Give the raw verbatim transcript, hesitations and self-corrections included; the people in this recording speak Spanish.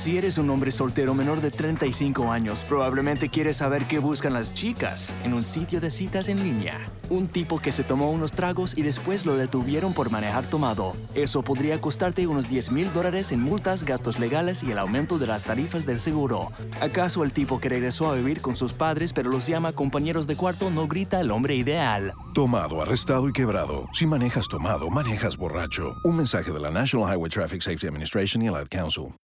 Si eres un hombre soltero menor de treinta y cinco años, probablemente quieres saber qué buscan las chicas en un sitio de citas en línea. Un tipo que se tomó unos tragos y después lo detuvieron por manejar tomado. Eso podría costarte unos diez mil dólares en multas, gastos legales y el aumento de las tarifas del seguro. ¿Acaso el tipo que regresó a vivir con sus padres pero los llama compañeros de cuarto no grita el hombre ideal? Tomado, arrestado y quebrado. Si manejas tomado, manejas borracho. Un mensaje de la National Highway Traffic Safety Administration y el Ad Council.